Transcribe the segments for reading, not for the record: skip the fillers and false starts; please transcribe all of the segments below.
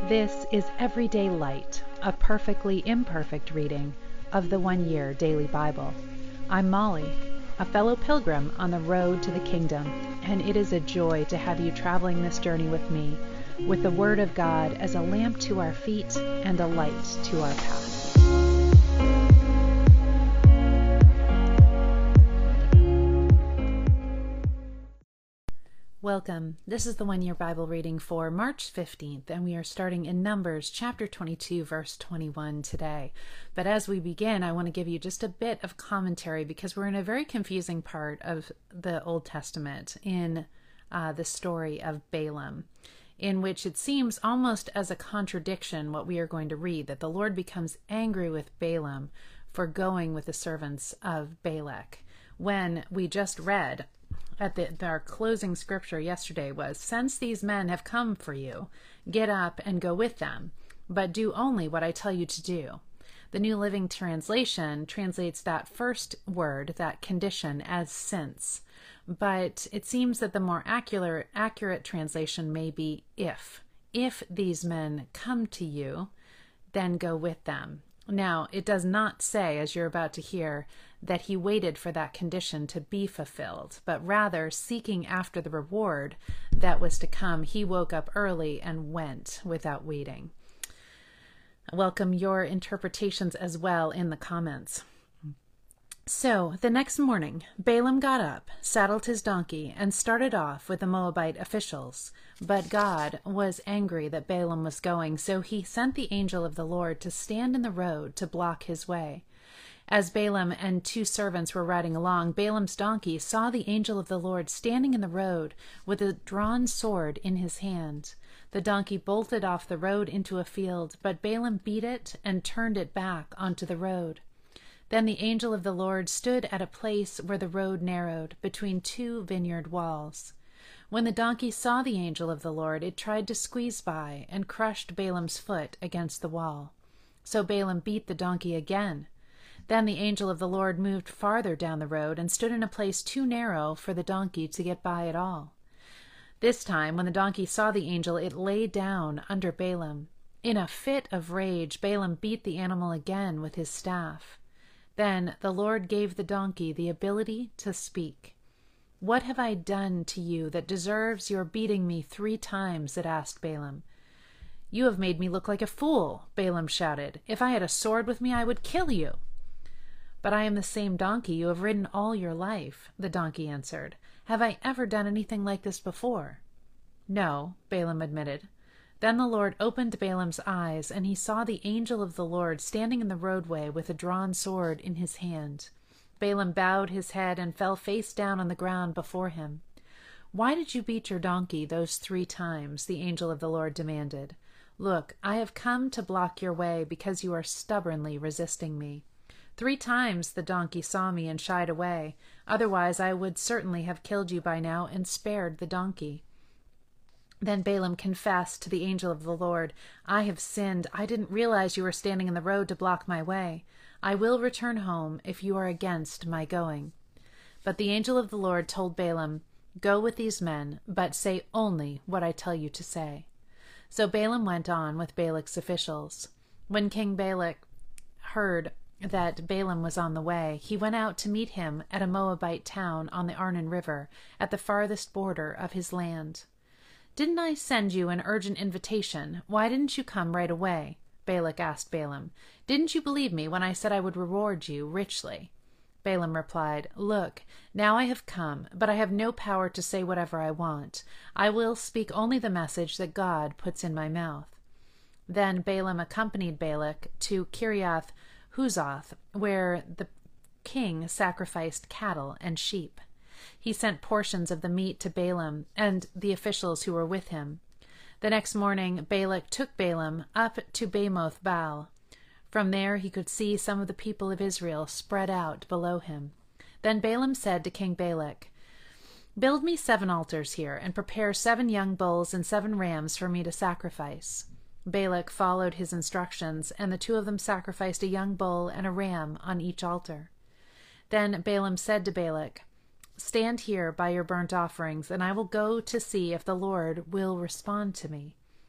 This is Everyday Light, a perfectly imperfect reading of the One Year Daily Bible. I'm Molly, a fellow pilgrim on the road to the kingdom, and it is a joy to have you traveling this journey with me, with the Word of God as a lamp to our feet and a light to our path. Welcome. This is the One Year Bible reading for March 15th, and we are starting in Numbers chapter 22, verse 21 today. But as we begin, I want to give you just a bit of commentary because we're in a very confusing part of the Old Testament in the story of Balaam, in which it seems almost as a contradiction what we are going to read, that the Lord becomes angry with Balaam for going with the servants of Balak, when we just read at our closing scripture yesterday was, "Since these men have come for you, get up and go with them, but do only what I tell you to do." The New Living Translation translates that first word, that condition, as since, but it seems that the more accurate translation may be if. If these men come to you, then go with them. Now, it does not say, as you're about to hear, that he waited for that condition to be fulfilled, but rather, seeking after the reward that was to come, he woke up early and went without waiting. I welcome your interpretations as well in the comments. So, the next morning, Balaam got up, saddled his donkey, and started off with the Moabite officials. But God was angry that Balaam was going, so he sent the angel of the Lord to stand in the road to block his way. As Balaam and two servants were riding along, Balaam's donkey saw the angel of the Lord standing in the road with a drawn sword in his hand. The donkey bolted off the road into a field, but Balaam beat it and turned it back onto the road. Then the angel of the Lord stood at a place where the road narrowed, between two vineyard walls. When the donkey saw the angel of the Lord, it tried to squeeze by and crushed Balaam's foot against the wall. So Balaam beat the donkey again. Then the angel of the Lord moved farther down the road and stood in a place too narrow for the donkey to get by at all. This time, when the donkey saw the angel, it lay down under Balaam. In a fit of rage, Balaam beat the animal again with his staff. Then the Lord gave the donkey the ability to speak. "What have I done to you that deserves your beating me 3 times?" it asked Balaam. "You have made me look like a fool," Balaam shouted. "If I had a sword with me, I would kill you." "But I am the same donkey you have ridden all your life," the donkey answered. "Have I ever done anything like this before?" "No," Balaam admitted. Then the Lord opened Balaam's eyes, and he saw the angel of the Lord standing in the roadway with a drawn sword in his hand. Balaam bowed his head and fell face down on the ground before him. "Why did you beat your donkey those 3 times?" the angel of the Lord demanded. "Look, I have come to block your way because you are stubbornly resisting me. 3 times the donkey saw me and shied away. Otherwise I would certainly have killed you by now and spared the donkey." Then Balaam confessed to the angel of the Lord, "I have sinned. I didn't realize you were standing in the road to block my way. I will return home if you are against my going." But the angel of the Lord told Balaam, "Go with these men, but say only what I tell you to say." So Balaam went on with Balak's officials. When King Balak heard that Balaam was on the way, he went out to meet him at a Moabite town on the Arnon River, at the farthest border of his land. "Didn't I send you an urgent invitation? Why didn't you come right away?" Balak asked Balaam. "Didn't you believe me when I said I would reward you richly?" Balaam replied, "Look, now I have come, but I have no power to say whatever I want. I will speak only the message that God puts in my mouth." Then Balaam accompanied Balak to Kiriath Huzoth, where the king sacrificed cattle and sheep. He sent portions of the meat to Balaam and the officials who were with him. The next morning Balak took Balaam up to Bamoth Baal. From there he could see some of the people of Israel spread out below him. Then Balaam said to King Balak, "Build me 7 altars here, and prepare 7 young bulls and 7 rams for me to sacrifice." Balak followed his instructions, and the 2 of them sacrificed a young bull and a ram on each altar. Then Balaam said to Balak, "Stand here by your burnt offerings, and I will go to see if the Lord will respond to me."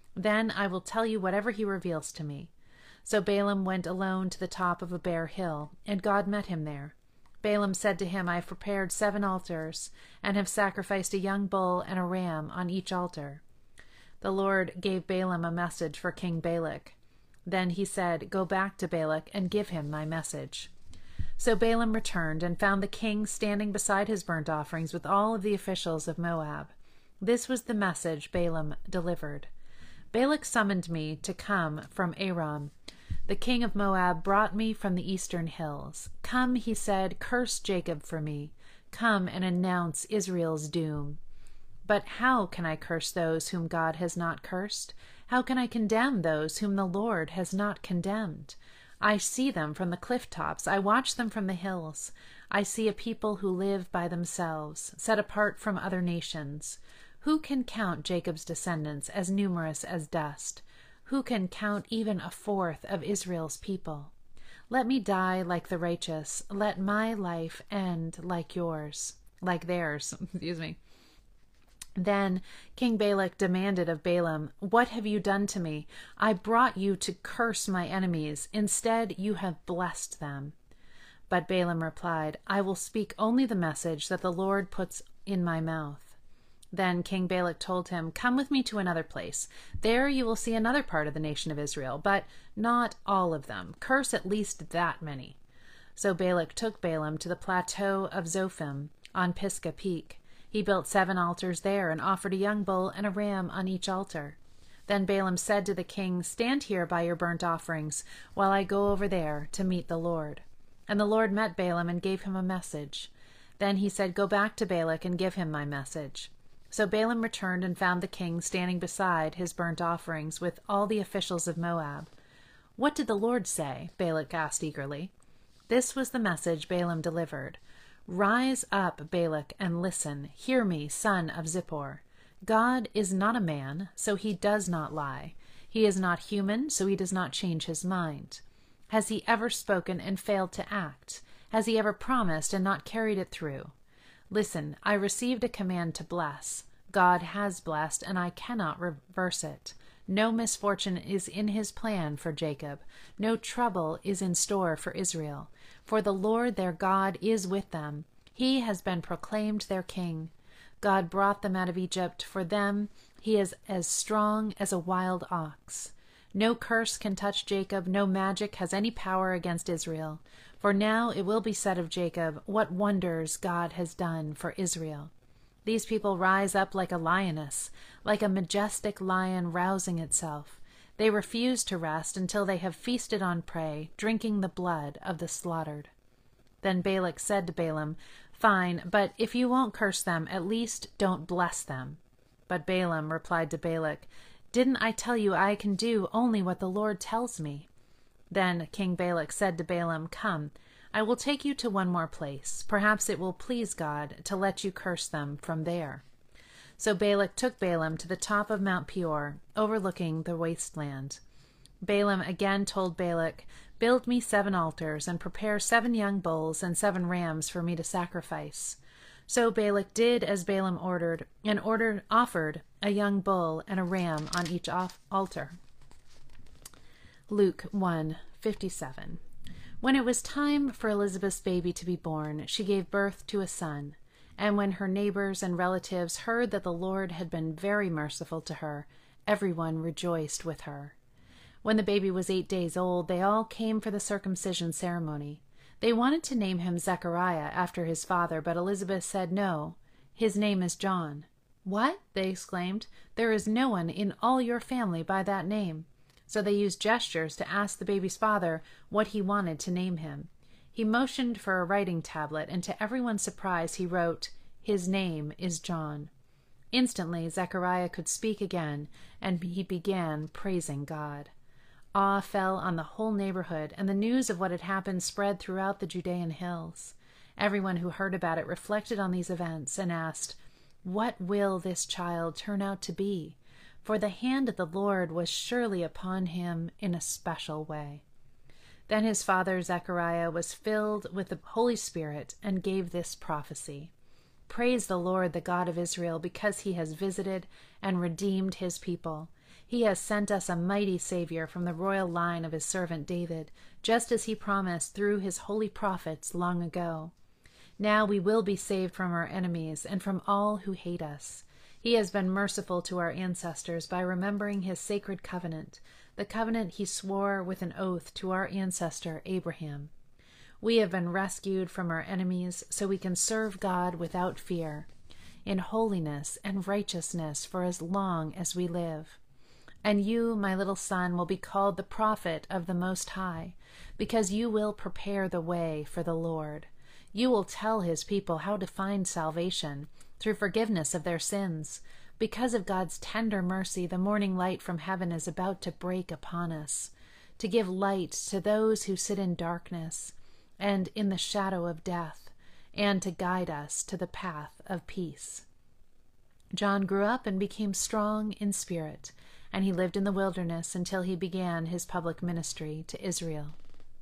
Then I will tell you whatever he reveals to me." So Balaam went alone to the top of a bare hill, and God met him there. Balaam said to him, "I have prepared 7 altars, and have sacrificed a young bull and a ram on each altar." The Lord gave Balaam a message for King Balak. Then he said, "Go back to Balak and give him my message." So Balaam returned and found the king standing beside his burnt offerings with all of the officials of Moab. This was the message Balaam delivered. "Balak summoned me to come from Aram. The king of Moab brought me from the eastern hills. 'Come,' he said, 'curse Jacob for me. Come and announce Israel's doom.' But how can I curse those whom God has not cursed? How can I condemn those whom the Lord has not condemned? I see them from the cliff tops. I watch them from the hills. I see a people who live by themselves, set apart from other nations. Who can count Jacob's descendants as numerous as dust? Who can count even a fourth of Israel's people? Let me die like the righteous. Let my life end like theirs. Excuse me. Then King Balak demanded of Balaam, "What have you done to me? I brought you to curse my enemies. Instead, you have blessed them." But Balaam replied, "I will speak only the message that the Lord puts in my mouth." Then King Balak told him, "Come with me to another place. There you will see another part of the nation of Israel, but not all of them. Curse at least that many." So Balak took Balaam to the plateau of Zophim on Pisgah Peak. He built 7 altars there and offered a young bull and a ram on each altar. Then Balaam said to the king, "Stand here by your burnt offerings while I go over there to meet the Lord." And the Lord met Balaam and gave him a message. Then he said, "Go back to Balak and give him my message." So Balaam returned and found the king standing beside his burnt offerings with all the officials of Moab. "What did the Lord say?" Balak asked eagerly. This was the message Balaam delivered. "Rise up, Balak, and listen. Hear me, son of Zippor. God is not a man, so he does not lie. He is not human, so he does not change his mind. Has he ever spoken and failed to act? Has he ever promised and not carried it through? Listen, I received a command to bless. God has blessed, and I cannot reverse it. No misfortune is in his plan for Jacob. No trouble is in store for Israel. For the Lord their God is with them. He has been proclaimed their king. God brought them out of Egypt. For them he is as strong as a wild ox. No curse can touch Jacob. No magic has any power against Israel. For now it will be said of Jacob, what wonders God has done for Israel. These people rise up like a lioness, like a majestic lion rousing itself. They refuse to rest until they have feasted on prey, drinking the blood of the slaughtered." Then Balak said to Balaam, "Fine, but if you won't curse them, at least don't bless them." But Balaam replied to Balak, "Didn't I tell you I can do only what the Lord tells me?" Then King Balak said to Balaam, "Come, I will take you to one more place. Perhaps it will please God to let you curse them from there." So Balak took Balaam to the top of Mount Peor, overlooking the wasteland. Balaam again told Balak, "Build me 7 altars, and prepare 7 young bulls and 7 rams for me to sacrifice." So Balak did as Balaam ordered, and offered a young bull and a ram on each altar. Luke 1:57. When it was time for Elizabeth's baby to be born, she gave birth to a son. And when her neighbors and relatives heard that the Lord had been very merciful to her, everyone rejoiced with her. When the baby was 8 days old, they all came for the circumcision ceremony. They wanted to name him Zechariah after his father, but Elizabeth said, "No, his name is John." "What?" they exclaimed. "There is no one in all your family by that name." So they used gestures to ask the baby's father what he wanted to name him. He motioned for a writing tablet, and to everyone's surprise he wrote, "His name is John." Instantly Zechariah could speak again, and he began praising God. Awe fell on the whole neighborhood, and the news of what had happened spread throughout the Judean hills. Everyone who heard about it reflected on these events and asked, "What will this child turn out to be?" For the hand of the Lord was surely upon him in a special way. Then his father Zechariah was filled with the Holy Spirit and gave this prophecy. "Praise the Lord, the God of Israel, because he has visited and redeemed his people. He has sent us a mighty Savior from the royal line of his servant David, just as he promised through his holy prophets long ago. Now we will be saved from our enemies and from all who hate us. He has been merciful to our ancestors by remembering his sacred covenant, the covenant he swore with an oath to our ancestor Abraham. We have been rescued from our enemies so we can serve God without fear, in holiness and righteousness for as long as we live. And you, my little son, will be called the prophet of the Most High, because you will prepare the way for the Lord. You will tell his people how to find salvation through forgiveness of their sins. Because of God's tender mercy, the morning light from heaven is about to break upon us, to give light to those who sit in darkness and in the shadow of death, and to guide us to the path of peace. John grew up and became strong in spirit, and he lived in the wilderness until he began his public ministry to Israel.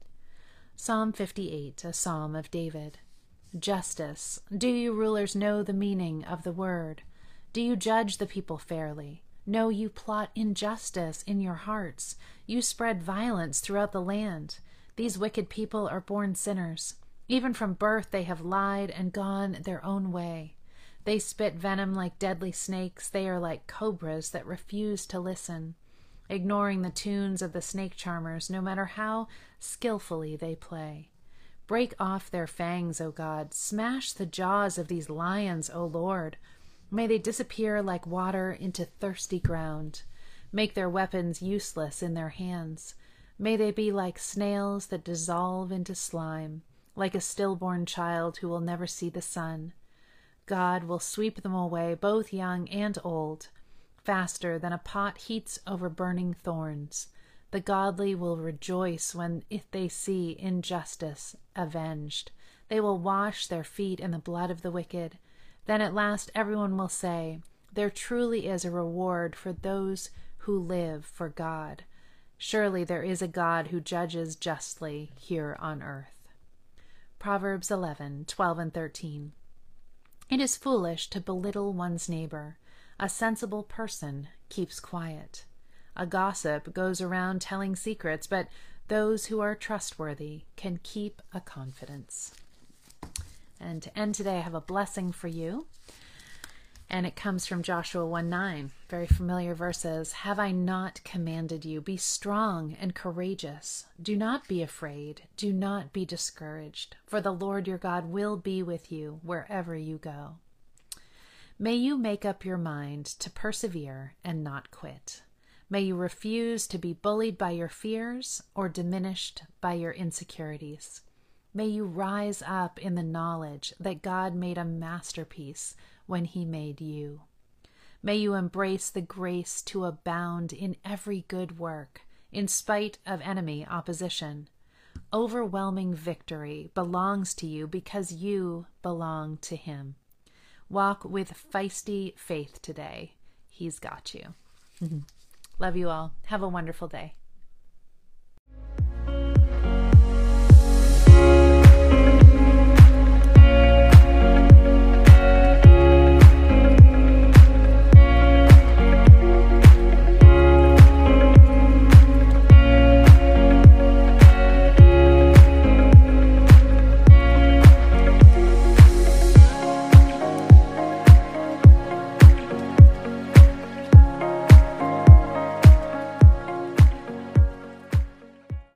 Psalm 58, a psalm of David. Justice. Do you rulers know the meaning of the word? Do you judge the people fairly? No, you plot injustice in your hearts. You spread violence throughout the land. These wicked people are born sinners. Even from birth they have lied and gone their own way. They spit venom like deadly snakes. They are like cobras that refuse to listen, ignoring the tunes of the snake charmers, no matter how skillfully they play. Break off their fangs, O God. Smash the jaws of these lions, O Lord. May they disappear like water into thirsty ground. Make their weapons useless in their hands. May they be like snails that dissolve into slime, like a stillborn child who will never see the sun. God will sweep them away, both young and old, faster than a pot heats over burning thorns. The godly will rejoice if they see injustice avenged. They will wash their feet in the blood of the wicked. Then at last everyone will say, there truly is a reward for those who live for God. Surely there is a God who judges justly here on earth. Proverbs 11:12 and 13. It is foolish to belittle one's neighbor. A sensible person keeps quiet. A gossip goes around telling secrets, but those who are trustworthy can keep a confidence. And to end today, I have a blessing for you. And it comes from Joshua 1:9, very familiar verses. Have I not commanded you? Be strong and courageous. Do not be afraid. Do not be discouraged, for the Lord your God will be with you wherever you go. May you make up your mind to persevere and not quit. May you refuse to be bullied by your fears or diminished by your insecurities. May you rise up in the knowledge that God made a masterpiece when he made you. May you embrace the grace to abound in every good work, in spite of enemy opposition. Overwhelming victory belongs to you because you belong to him. Walk with feisty faith today. He's got you. Love you all. Have a wonderful day.